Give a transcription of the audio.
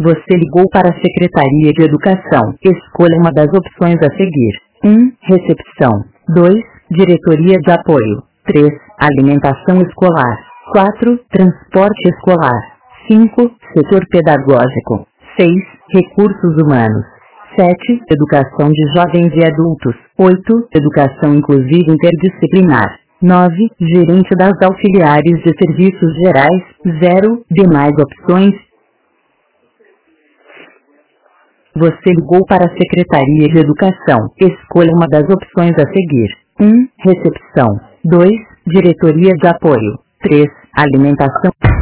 Você ligou para a Secretaria de Educação. Escolha uma das opções a seguir. 1. Recepção. 2. Diretoria de Apoio. 3. Alimentação escolar. 4. Transporte escolar. 5. Setor pedagógico. 6. Recursos humanos. 7. Educação de jovens e adultos. 8. Educação inclusiva interdisciplinar. 9. Gerente das auxiliares de serviços gerais. 0. Demais opções. Você ligou para a Secretaria de Educação. Escolha uma das opções a seguir. 1. Recepção. 2. Diretoria de Apoio. 3. Alimentação.